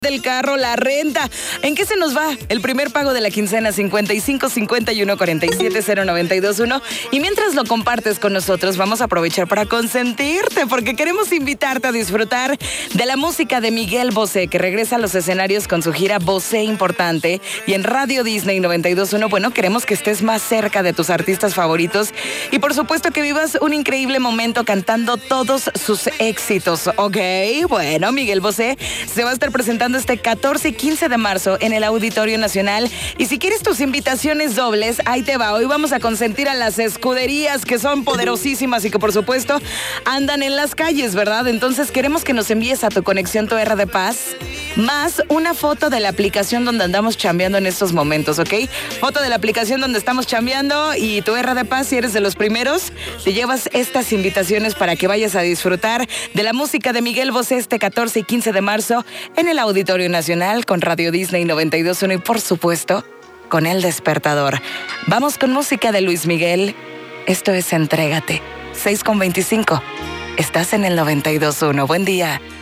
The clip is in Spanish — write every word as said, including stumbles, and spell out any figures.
del carro, la renta. ¿En qué se nos va? El primer pago de la quincena, cincuenta y cinco, cincuenta y uno, cuarenta y siete, cero noventa y dos uno. Y mientras lo compartes con nosotros, vamos a aprovechar para consentirte, porque queremos invitarte a disfrutar de la música de Miguel Bosé, que regresa a los escenarios con su gira Bosé Importante. Y en Radio Disney noventa y dos uno, bueno, queremos que estés más cerca de tus artistas favoritos y por supuesto que vivas un increíble momento cantando todos sus éxitos, ¿ok? Bueno, Miguel Bosé se va a estar presentando este catorce y quince de marzo en el Auditorio Nacional. Y si quieres tus invitaciones dobles, ahí te va. Hoy vamos a consentir a las escuderías, que son poderosísimas y que por supuesto andan en las calles, ¿verdad? Entonces queremos que nos envíes a tu conexión Tu R de Paz más una foto de la aplicación donde andamos chambeando en estos momentos, ¿ok? Foto de la aplicación donde estamos chambeando y Tu R de Paz, si eres de los primeros, te llevas estas invitaciones para que vayas a disfrutar de la música de Miguel Bosé este catorce y quince de marzo en el Auditorio Nacional con Radio Disney noventa y dos uno y por supuesto con El Despertador. Vamos con música de Luis Miguel. Esto es Entrégate, seis con veinticinco. Estás en el noventa y dos uno. Buen día.